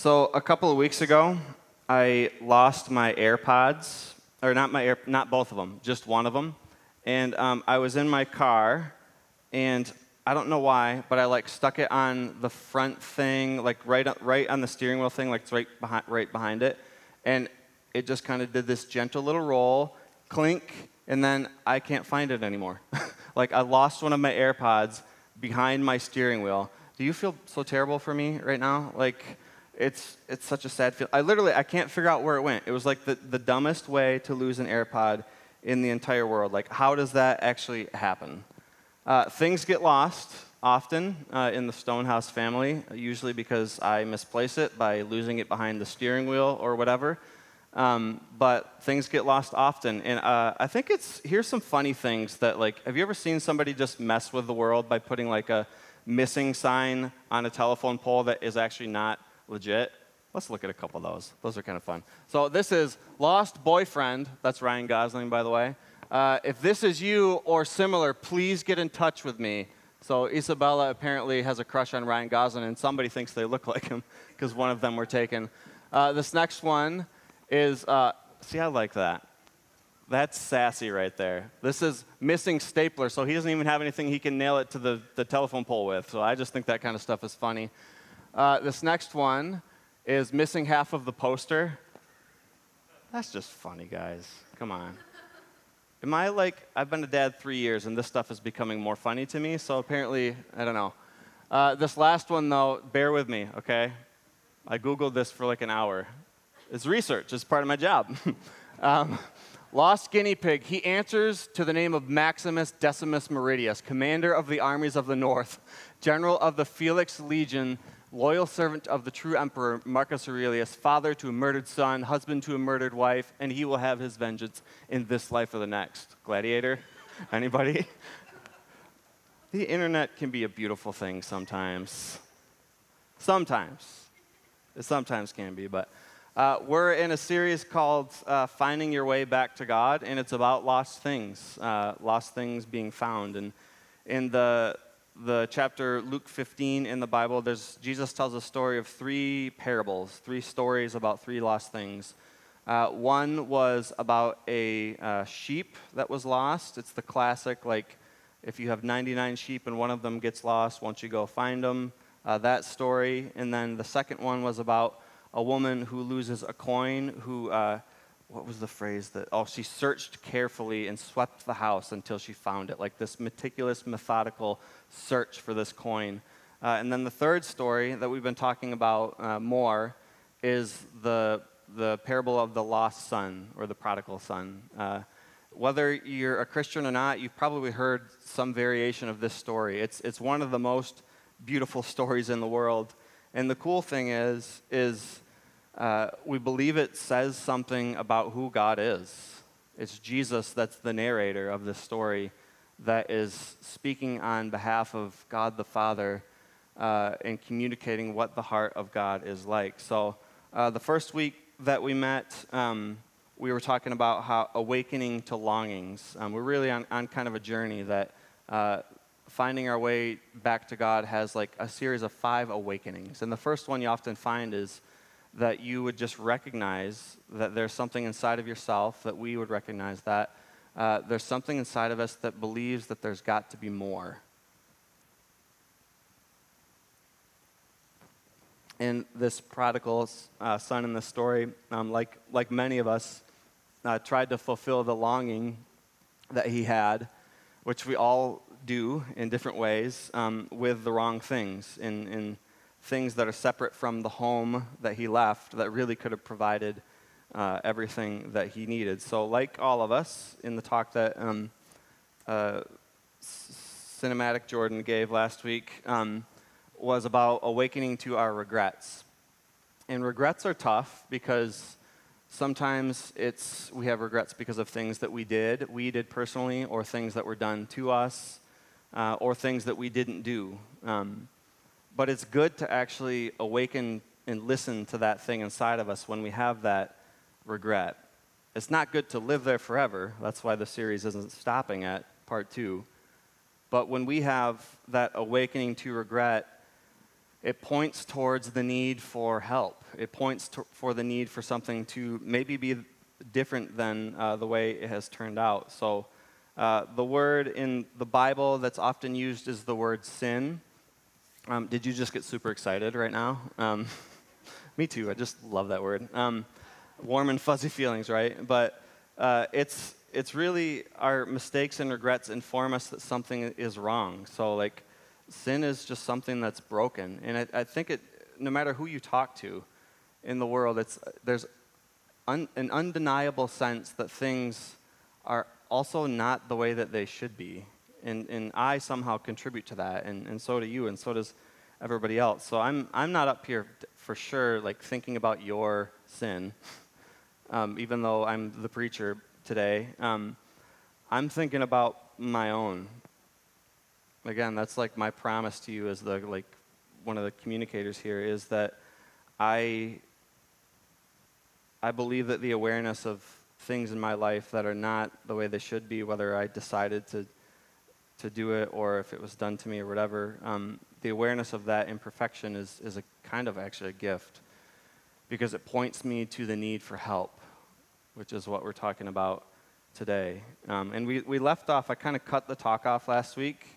So a couple of weeks ago, I lost my AirPods, or not both of them, just one of them. And I was in my car, and I don't know why, but I stuck it on the front thing, right on the steering wheel thing, it's right behind it, and it just kind of did this gentle little roll, clink, and then I can't find it anymore. I lost one of my AirPods behind my steering wheel. Do you feel so terrible for me right now? It's such a sad feel. I can't figure out where it went. It was the dumbest way to lose an AirPod in the entire world. How does that actually happen? Things get lost often in the Stonehouse family, usually because I misplace it by losing it behind the steering wheel or whatever. But things get lost often. And I think here's some funny things that, have you ever seen somebody just mess with the world by putting a missing sign on a telephone pole that is actually not legit? Let's look at a couple of those. Those are kind of fun. So this is Lost Boyfriend. That's Ryan Gosling, by the way. If this is you or similar, please get in touch with me. So Isabella apparently has a crush on Ryan Gosling, and somebody thinks they look like him because one of them were taken. This next one is, see, I like that. That's sassy right there. This is missing stapler, so he doesn't even have anything he can nail it to the telephone pole with. So I just think that kind of stuff is funny. This next one is missing half of the poster. That's just funny, guys. Come on. Am I I've been a dad 3 years, and this stuff is becoming more funny to me, so apparently, I don't know. This last one, though, bear with me, okay? I Googled this for an hour. It's research. It's part of my job. Lost guinea pig. He answers to the name of Maximus Decimus Meridius, commander of the armies of the north, general of the Felix Legion, loyal servant of the true emperor Marcus Aurelius, father to a murdered son, husband to a murdered wife, and he will have his vengeance in this life or the next. Gladiator? Anybody? The internet can be a beautiful thing sometimes. Sometimes. It sometimes can be, but we're in a series called Finding Your Way Back to God, and it's about lost things being found. And in the chapter Luke 15 in the Bible, Jesus tells a story of three parables, three stories about three lost things. One was about a sheep that was lost. It's the classic, if you have 99 sheep and one of them gets lost, won't you go find them? That story. And then the second one was about a woman who loses a coin, what was the phrase she searched carefully and swept the house until she found it, this meticulous, methodical search for this coin. And then the third story that we've been talking about more is the parable of the lost son, or the prodigal son. Whether you're a Christian or not, you've probably heard some variation of this story. It's one of the most beautiful stories in the world. And the cool thing is we believe it says something about who God is. It's Jesus that's the narrator of this story that is speaking on behalf of God the Father and communicating what the heart of God is like. So the first week that we met, we were talking about how awakening to longings. We're really on kind of a journey that finding our way back to God has a series of 5 awakenings. And the first one you often find is that you would just recognize that there's something inside of yourself, that we would recognize that there's something inside of us that believes that there's got to be more. And this prodigal son in this story, like many of us, tried to fulfill the longing that he had, which we all do in different ways, with the wrong things, in things that are separate from the home that he left that really could have provided everything that he needed. So like all of us, in the talk that Cinematic Jordan gave last week, was about awakening to our regrets. And regrets are tough because sometimes we have regrets because of things that we did personally, or things that were done to us, or things that we didn't do. But it's good to actually awaken and listen to that thing inside of us when we have that regret. It's not good to live there forever. That's why the series isn't stopping at part 2. But when we have that awakening to regret, it points towards the need for help. It points for the need for something to maybe be different than the way it has turned out. So the word in the Bible that's often used is the word sin. Did you just get super excited right now? Me too. I just love that word. Warm and fuzzy feelings, right? But it's really our mistakes and regrets inform us that something is wrong. So like sin is just something that's broken. And I think no matter who you talk to in the world, there's an undeniable sense that things are also not the way that they should be. And I somehow contribute to that, and so do you, and so does everybody else. So I'm not up here for sure like thinking about your sin, even though I'm the preacher today. I'm thinking about my own. Again, that's like my promise to you as one of the communicators here is that I believe that the awareness of things in my life that are not the way they should be, whether I decided to do it or if it was done to me or whatever, the awareness of that imperfection is a kind of actually a gift because it points me to the need for help, which is what we're talking about today. And we left off, I kind of cut the talk off last week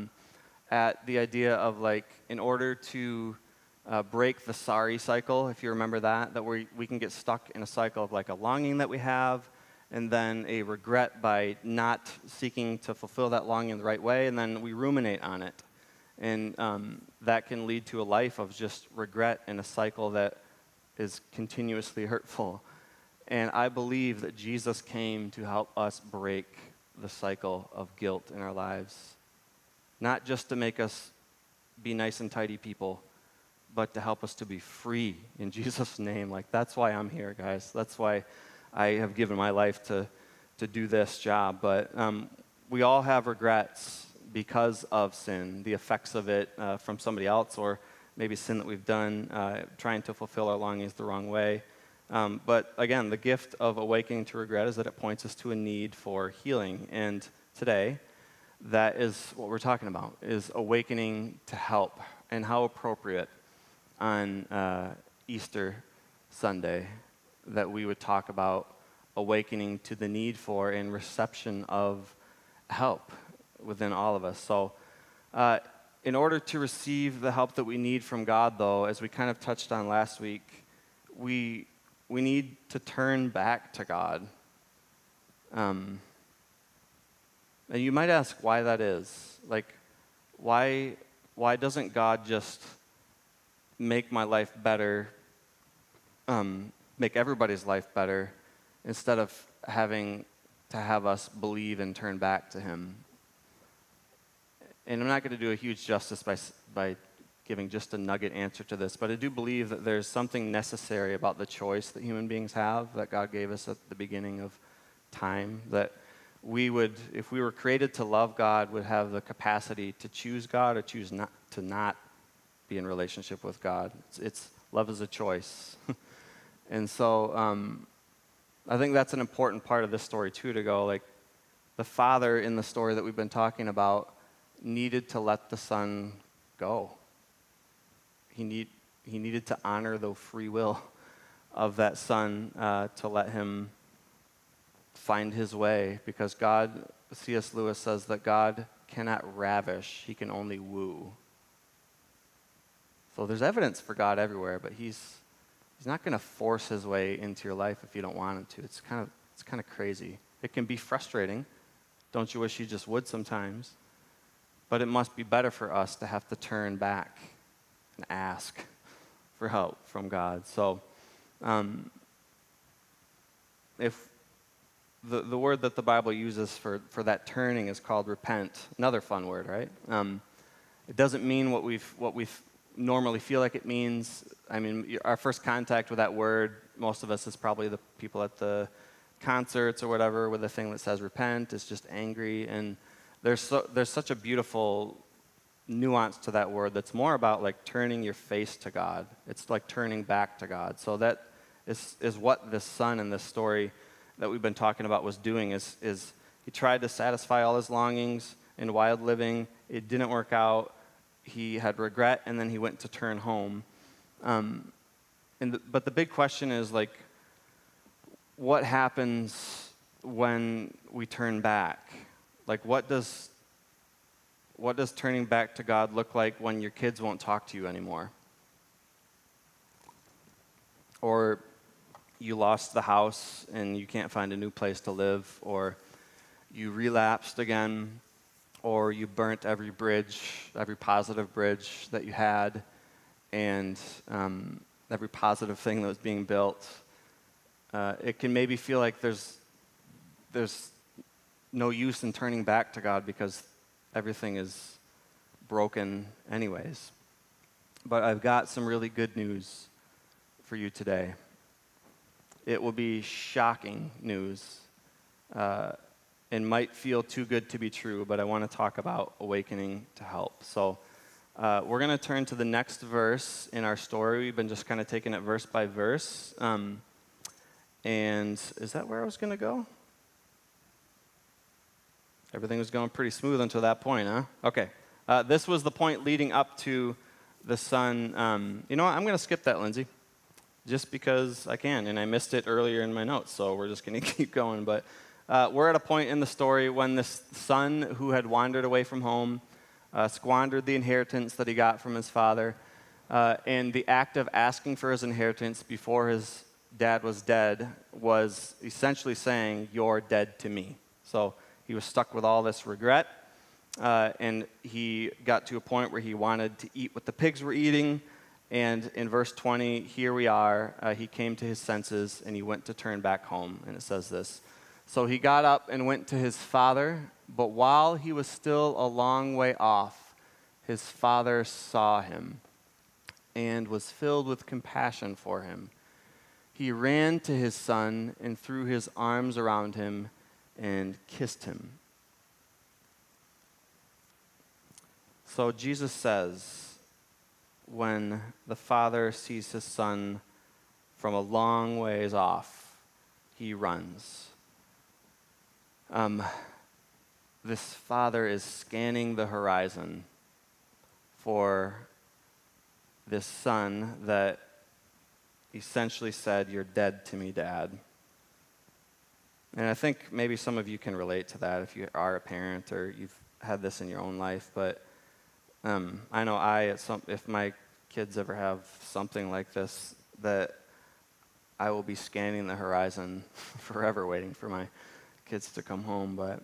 at the idea of like, in order to break the sorry cycle, if you remember that we can get stuck in a cycle of like a longing that we have, and then a regret by not seeking to fulfill that longing the right way, and then we ruminate on it. And that can lead to a life of just regret and a cycle that is continuously hurtful. And I believe that Jesus came to help us break the cycle of guilt in our lives. Not just to make us be nice and tidy people, but to help us to be free in Jesus' name. Like, that's why I'm here, guys. That's why I have given my life to do this job. But we all have regrets because of sin, the effects of it from somebody else, or maybe sin that we've done, trying to fulfill our longings the wrong way. But again, the gift of awakening to regret is that it points us to a need for healing. And today, that is what we're talking about, is awakening to help. And how appropriate on Easter Sunday that we would talk about awakening to the need for and reception of help within all of us. So in order to receive the help that we need from God, though, as we kind of touched on last week, we need to turn back to God. And you might ask why that is. Like, why doesn't God just make my life better, make everybody's life better, instead of having to have us believe and turn back to Him? And I'm not going to do a huge justice by giving just a nugget answer to this, but I do believe that there's something necessary about the choice that human beings have, that God gave us at the beginning of time, that we would, if we were created to love God, would have the capacity to choose God or choose not to be in relationship with God. It's love is a choice. And so I think that's an important part of this story too, to go like the father in the story that we've been talking about needed to let the son go. He needed to honor the free will of that son to let him find his way, because God, C.S. Lewis says that God cannot ravish, He can only woo. So there's evidence for God everywhere, but He's not going to force His way into your life if you don't want Him to. It's kind of crazy. It can be frustrating. Don't you wish He just would sometimes? But it must be better for us to have to turn back and ask for help from God. So if the word that the Bible uses for that turning is called repent. Another fun word, right? It doesn't mean what we normally feel like it means. I mean, our first contact with that word, most of us, is probably the people at the concerts or whatever with the thing that says repent. It's just angry. And there's such a beautiful nuance to that word that's more about like turning your face to God. It's like turning back to God. So that is what this son in this story that we've been talking about was doing, is he tried to satisfy all his longings in wild living. It didn't work out. he had regret, and then he went to turn home. But the big question is, like, what happens when we turn back? Like, what does turning back to God look like when your kids won't talk to you anymore? Or you lost the house and you can't find a new place to live, or you relapsed again, or you burnt every bridge, every positive bridge that you had, and every positive thing that was being built. It can maybe feel like there's no use in turning back to God because everything is broken anyways. But I've got some really good news for you today. It will be shocking news and might feel too good to be true, but I want to talk about awakening to help. So we're going to turn to the next verse in our story. We've been just kind of taking it verse by verse. And is that where I was going to go? Everything was going pretty smooth until that point, huh? Okay. This was the point leading up to the son. You know what? I'm going to skip that, Lindsay, just because I can, and I missed it earlier in my notes, so we're just going to keep going. But we're at a point in the story when this son who had wandered away from home squandered the inheritance that he got from his father, and the act of asking for his inheritance before his dad was dead was essentially saying, "You're dead to me." So he was stuck with all this regret, and he got to a point where he wanted to eat what the pigs were eating. And in verse 20, here we are, he came to his senses, and he went to turn back home. And it says this: "So he got up and went to his father, but while he was still a long way off, his father saw him and was filled with compassion for him. He ran to his son and threw his arms around him and kissed him." So Jesus says, when the father sees his son from a long ways off, he runs. This father is scanning the horizon for this son that essentially said, "You're dead to me, Dad." And I think maybe some of you can relate to that if you are a parent or you've had this in your own life. But I know if my kids ever have something like this, that I will be scanning the horizon forever waiting for my kids to come home. But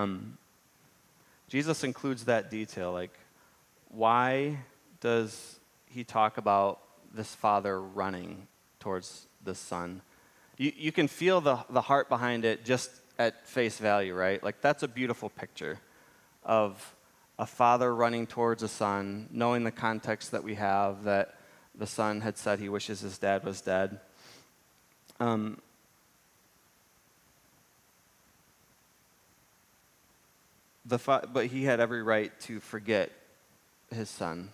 Jesus includes that detail. Like, why does he talk about this father running towards the son? You can feel the heart behind it just at face value, right? Like, that's a beautiful picture of a father running towards a son, knowing the context that we have, that the son had said he wishes his dad was dead. But he had every right to forget his son.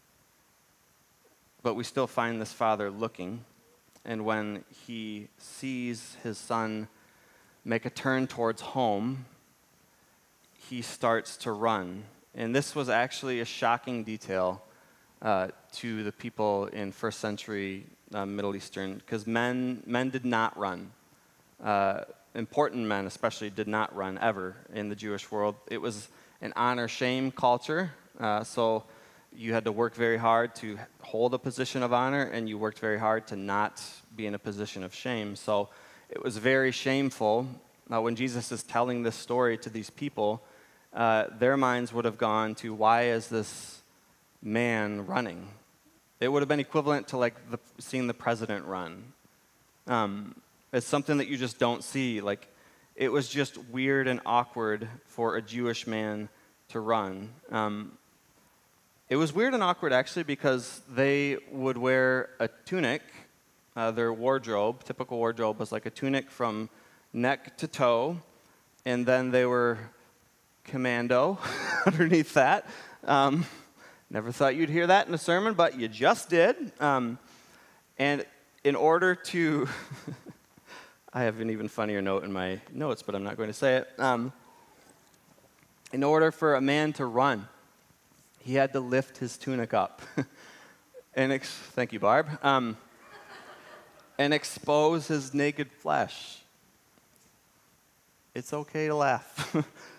But we still find this father looking, and when he sees his son make a turn towards home, he starts to run. And this was actually a shocking detail to the people in first century Middle Eastern, because men did not run. Important men especially did not run ever in the Jewish world. It was an honor-shame culture, so you had to work very hard to hold a position of honor, and you worked very hard to not be in a position of shame. So it was very shameful. When Jesus is telling this story to these people, their minds would have gone to, why is this man running? It would have been equivalent to seeing the president run. It's something that you just don't see. Like, it was just weird and awkward for a Jewish man to run. It was weird and awkward, actually, because they would wear a tunic. Their wardrobe, typical wardrobe, was like a tunic from neck to toe, and then they were commando underneath that. Never thought you'd hear that in a sermon, but you just did. And in order to... I have an even funnier note in my notes, but I'm not going to say it. In order for a man to run, he had to lift his tunic up. And thank you, Barb. And expose his naked flesh. It's okay to laugh.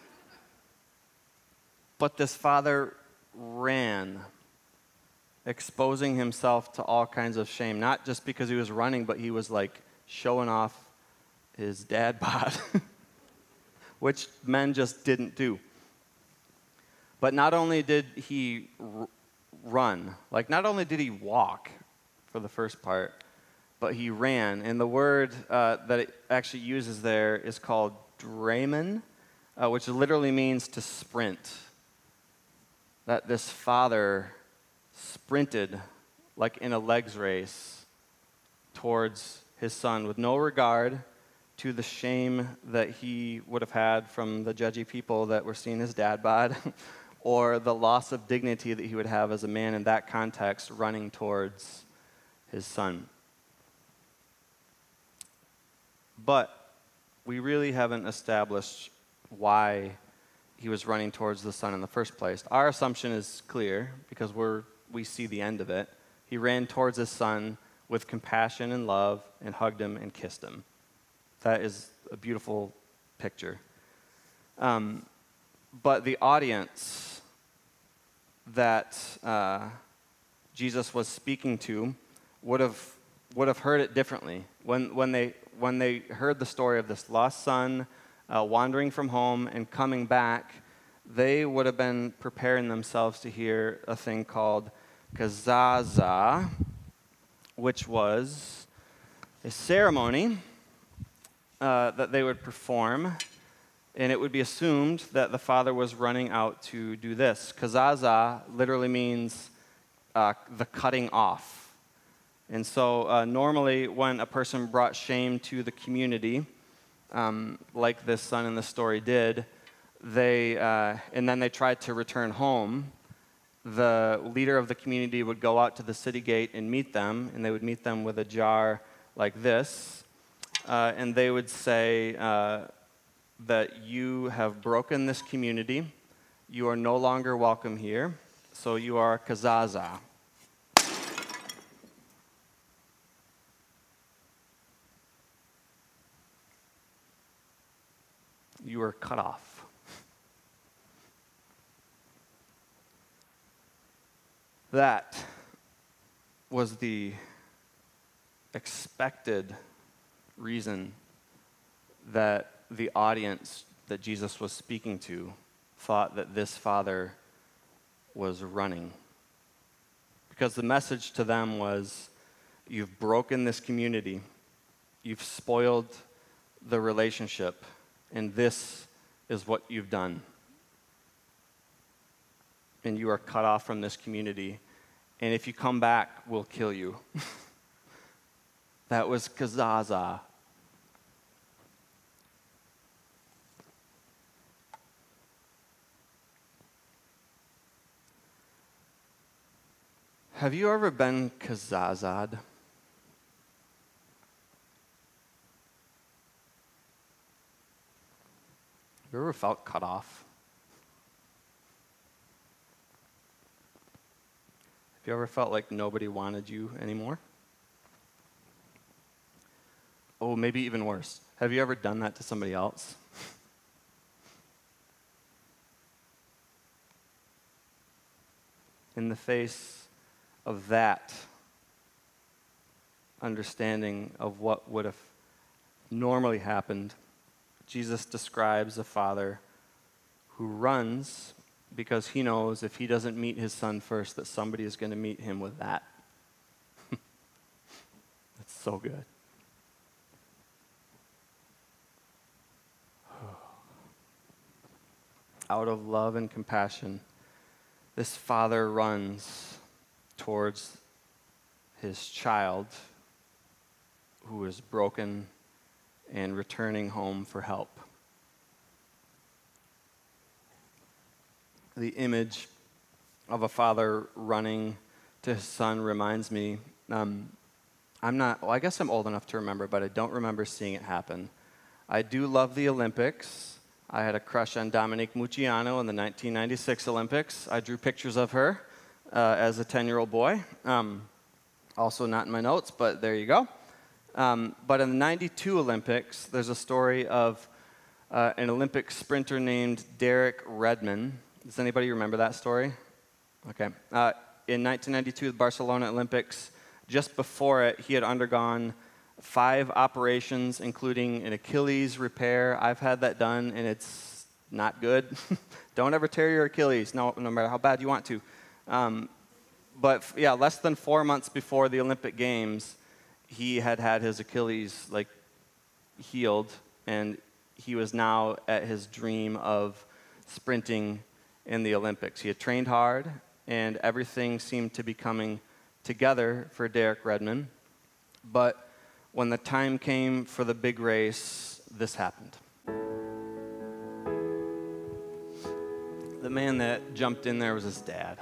But this father ran, exposing himself to all kinds of shame, not just because he was running, but he was like showing off his dad bod, which men just didn't do. But not only did he run, like not only did he walk for the first part, but he ran. And the word that it actually uses there is called dramen, which literally means to sprint. That this father sprinted like in a legs race towards his son with no regard to the shame that he would have had from the judgy people that were seeing his dad bod or the loss of dignity that he would have as a man in that context running towards his son. But we really haven't established why he was running towards the son in the first place. Our assumption is clear because we see the end of it. He ran towards his son with compassion and love and hugged him and kissed him. That is a beautiful picture. But the audience that Jesus was speaking to would have heard it differently. When they heard the story of this lost son wandering from home and coming back, they would have been preparing themselves to hear a thing called kazaza, which was a ceremony that they would perform, and it would be assumed that the father was running out to do this. Kazaza literally means the cutting off. And so normally when a person brought shame to the community, like this son in the story did, and then they tried to return home, the leader of the community would go out to the city gate and meet them, and they would meet them with a jar like this, and they would say that you have broken this community, you are no longer welcome here, so you are kazaza. You are cut off. That was the expected reason that the audience that Jesus was speaking to thought that this father was running. Because the message to them was, you've broken this community, you've spoiled the relationship, and this is what you've done. And you are cut off from this community. And if you come back, we'll kill you. That was kazaza. Have you ever been kazazad? Have you ever felt cut off? Have you ever felt like nobody wanted you anymore? Oh, maybe even worse. Have you ever done that to somebody else? In the face of that understanding of what would have normally happened, Jesus describes a father who runs because he knows if he doesn't meet his son first, that somebody is going to meet him with that. That's so good. Out of love and compassion, this father runs towards his child who is broken and returning home for help. The image of a father running to his son reminds me, I guess I'm old enough to remember, but I don't remember seeing it happen. I do love the Olympics. I had a crush on Dominique Mucciano in the 1996 Olympics. I drew pictures of her as a 10-year-old boy. Also not in my notes, but there you go. But in the 92 Olympics, there's a story of an Olympic sprinter named Derek Redmond. Does anybody remember that story? Okay. In 1992, the Barcelona Olympics, just before it, he had undergone 5 operations, including an Achilles repair. I've had that done, and it's not good. Don't ever tear your Achilles, no matter how bad you want to. But yeah, less than 4 months before the Olympic Games, he had his Achilles healed, and he was now at his dream of sprinting in the Olympics. He had trained hard, and everything seemed to be coming together for Derek Redmond. But when the time came for the big race, this happened. The man that jumped in there was his dad.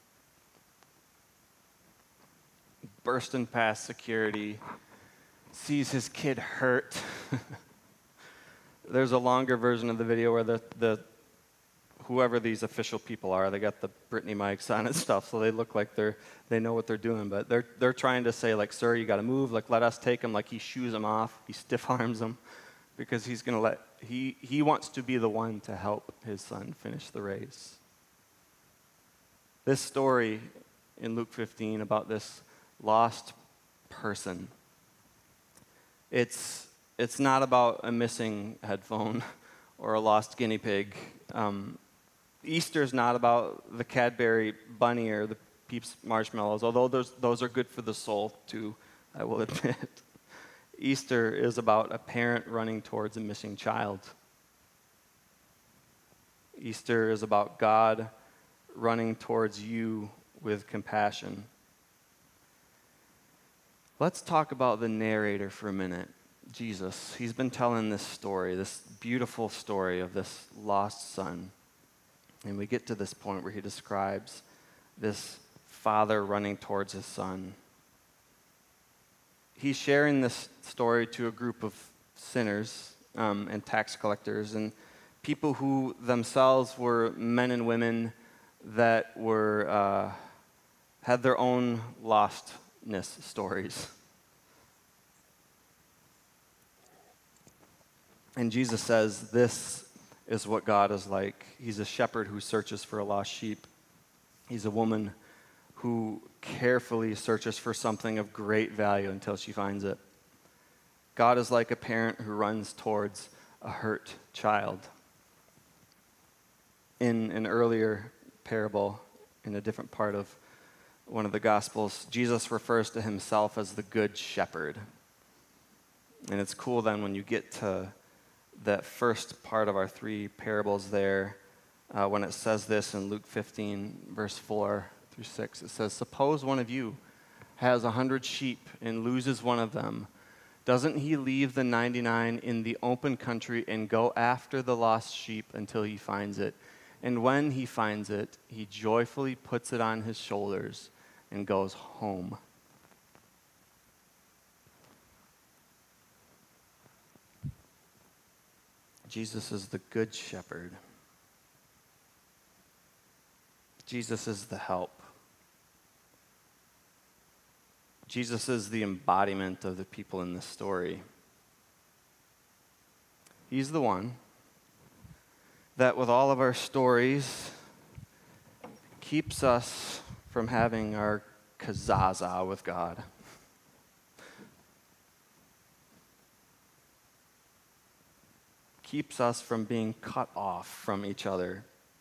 Bursting past security, sees his kid hurt. There's a longer version of the video where the whoever these official people are, they got the Britney mics on and stuff, so they look like they know what they're doing, but they're trying to say, like, sir, you got to move, like, let us take him, like, he shoos him off, he stiff arms him, because he's going to he wants to be the one to help his son finish the race. This story in Luke 15 about this lost person, it's not about a missing headphone or a lost guinea pig. Easter's not about the Cadbury bunny or the Peeps marshmallows, although those are good for the soul too, I will admit. Easter is about a parent running towards a missing child. Easter is about God running towards you with compassion. Let's talk about the narrator for a minute, Jesus. He's been telling this story, this beautiful story of this lost son. And we get to this point where he describes this father running towards his son. He's sharing this story to a group of sinners and tax collectors and people who themselves were men and women that were had their own lostness stories. And Jesus says, this is what God is like. He's a shepherd who searches for a lost sheep. He's a woman who carefully searches for something of great value until she finds it. God is like a parent who runs towards a hurt child. In an earlier parable, in a different part of one of the Gospels, Jesus refers to himself as the Good Shepherd. And it's cool then when you get to that first part of our 3 parables there, when it says this in Luke 15, verse 4 through 6, it says, suppose one of you has 100 sheep and loses one of them. Doesn't he leave the 99 in the open country and go after the lost sheep until he finds it? And when he finds it, he joyfully puts it on his shoulders and goes home. Jesus is the Good Shepherd. Jesus is the help. Jesus is the embodiment of the people in this story. He's the one that, with all of our stories, keeps us from having our kazaza with God. Keeps us from being cut off from each other.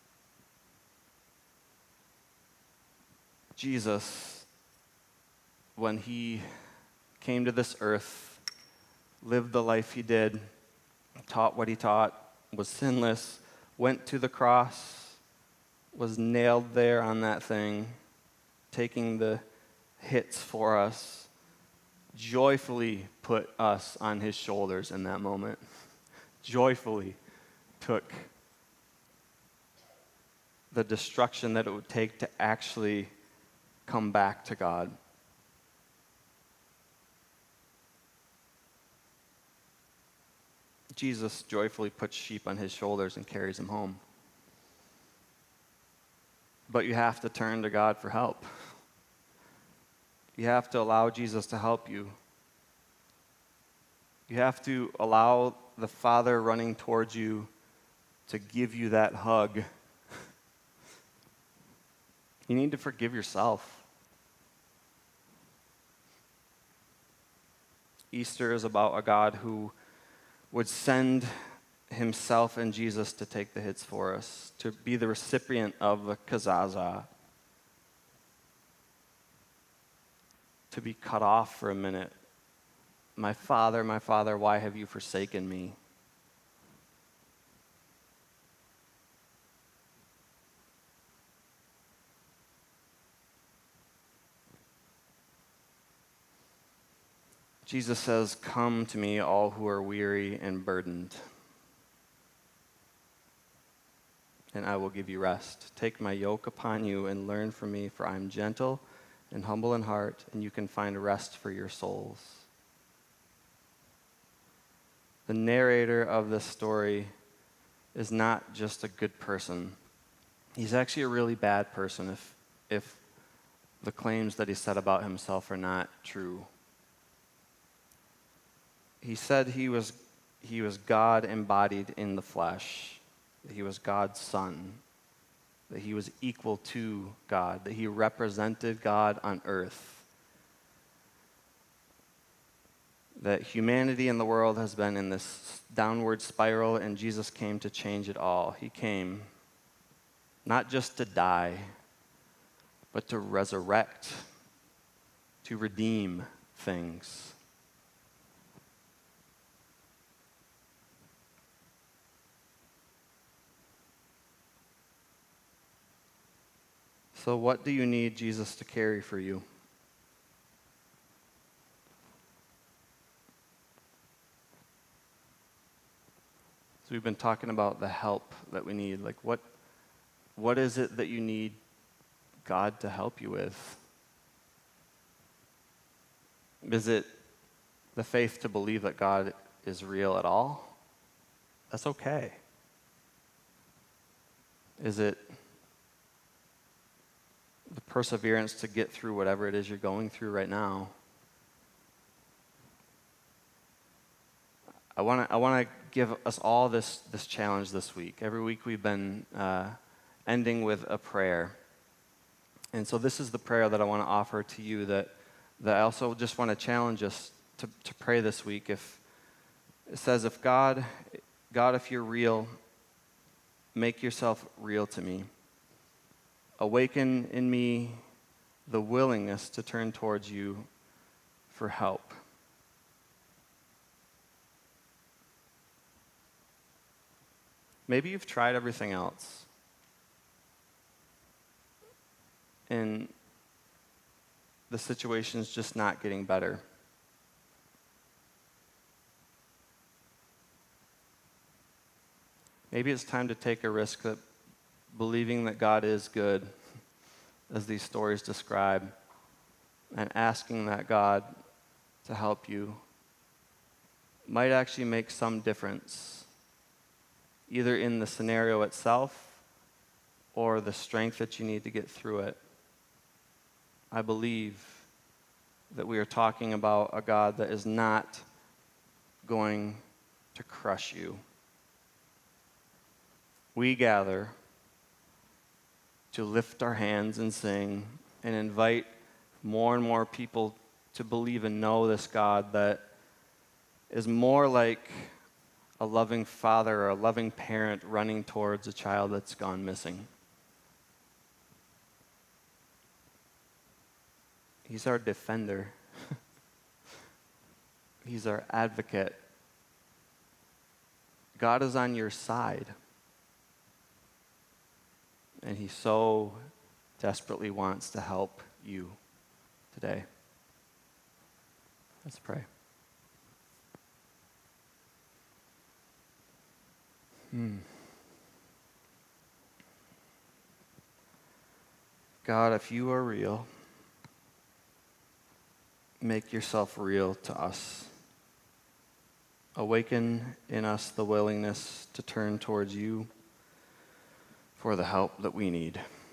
Jesus, when he came to this earth, lived the life he did, taught what he taught, was sinless, went to the cross, was nailed there on that thing, taking the hits for us, joyfully put us on his shoulders in that moment. Joyfully took the destruction that it would take to actually come back to God. Jesus joyfully puts sheep on his shoulders and carries them home. But you have to turn to God for help. You have to allow Jesus to help you. You have to allow the Father running towards you to give you that hug. You need to forgive yourself. Easter is about a God who would send himself and Jesus to take the hits for us, to be the recipient of the kazaza, to be cut off for a minute. My Father, why have you forsaken me? Jesus says, "Come to me, all who are weary and burdened, and I will give you rest. Take my yoke upon you and learn from me, for I am gentle and humble in heart, and you can find rest for your souls." The narrator of this story is not just a good person. He's actually a really bad person if the claims that he said about himself are not true. He said he was God embodied in the flesh, that he was God's son, that he was equal to God, that he represented God on earth, that humanity in the world has been in this downward spiral, and Jesus came to change it all. He came not just to die, but to resurrect, to redeem things. So what do you need Jesus to carry for you? So we've been talking about the help that we need. Like what is it that you need God to help you with? Is it the faith to believe that God is real at all? That's okay. Is it the perseverance to get through whatever it is you're going through right now? I want to give us all this challenge this week. Every week we've been ending with a prayer. And so this is the prayer that I want to offer to you that I also just want to challenge us to pray this week. If it says, if God, if you're real, make yourself real to me. Awaken in me the willingness to turn towards you for help. Maybe you've tried everything else, and the situation's just not getting better. Maybe it's time to take a risk that believing that God is good, as these stories describe, and asking that God to help you might actually make some difference, either in the scenario itself or the strength that you need to get through it. I believe that we are talking about a God that is not going to crush you. We gather to lift our hands and sing and invite more and more people to believe and know this God that is more like a loving father or a loving parent running towards a child that's gone missing. He's our defender. He's our advocate. God is on your side. And he so desperately wants to help you today. Let's pray. God, if you are real, make yourself real to us. awaken in us the willingness to turn towards you for the help that we need.